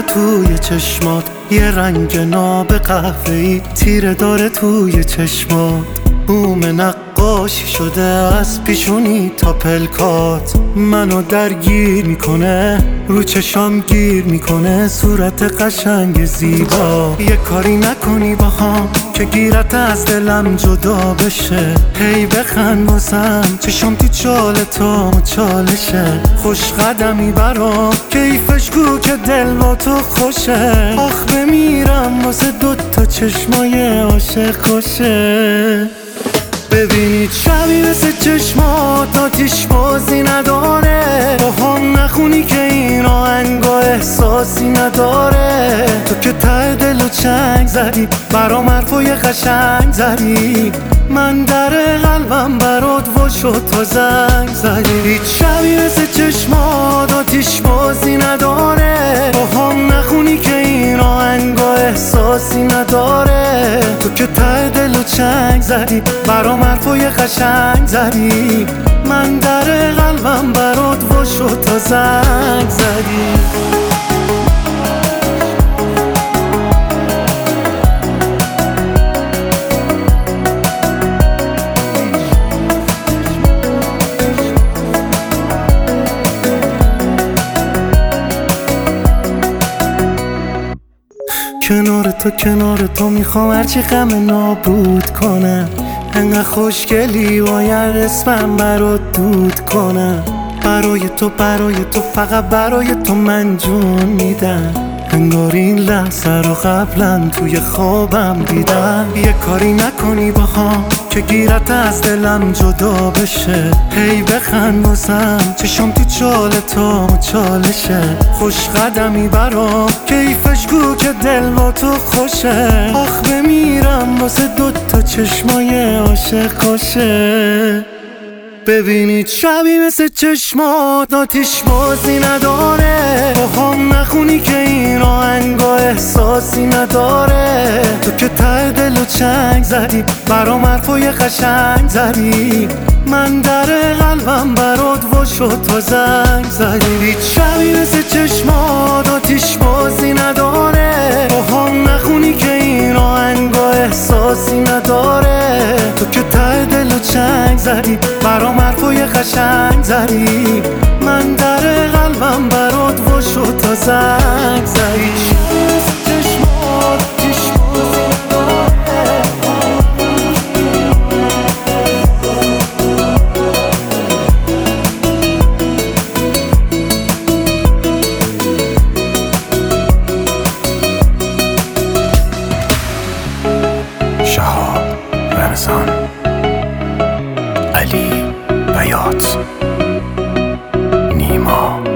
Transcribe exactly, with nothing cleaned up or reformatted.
توی چشمات، یه رنگ ناب قهوه‌ای تیره داره توی چشمات. بوم نقاشی شده از پیشونی تا پلکات، منو درگیر میکنه، رو چشام گیر میکنه صورت قشنگ زیبا. یه کاری نکنی باهام که گیرت از دلم جدا بشه، هی بخند واسم چشام تو چال تا چالشه. خوش قدمی برام کیفش گو که دل با تو خوشه، آخ بمیرم واسه دوتا چشمای عاشق خوشه. ببینید شبی مثل چشمات آتیش بازی نداره، با هم نخونی که این آهنگا احساسی نداره. تو که ته دل و چنگ زدی برام حرفای قشنگ زدی، من در قلبم برات وا شد تا زنگ زدی. هیچ شبی مثل چشمات آتیش بازی نداره، با هم نخونی که این آهنگا احساسی نداره. تو که ته دل و چنگ زدی برام حرفای قشنگ زدی، من در قلبم برات وا شد تا زنگ زدی. کنار تو کنار تو میخوام هرچی غم نابود کنم، انقدر خوشگلی باید اسمم برات دود کنم. برای تو برای تو فقط برای تو من جون میدم، انگار این لحظه رو قبلا توی خوابم دیدم. یه کاری نکنی باهام که گیرت از دلم جدا بشه، هی بخند واسم چشام تو چال تا چالشه. خوش قدمی برام کیفش گو که دل با تو خوشه، آخ بمیرم واسه دوتا چشمای عاشق خوشه. ببینید شبی مثل چشمات آتیش بازی نداره، با هم نخونی که این آهنگا احساسی نداره. تو که ته دل و چنگ زدی برام حرفای قشنگ زدی، من در قلبم برات وا شد تا زنگ زدی. هیچ شبی مثل چشمات آتیش بازی نداره، با هم نخونی که این آهنگا احساسی نداره. تو که ته دل و چنگ زدی برام حرفای قشنگ زدی، من در قلبم برات وا شد تا زنگ زدی. چشمات آتیش بازی نداره، شهاب رمضان، علی بیات، نیما.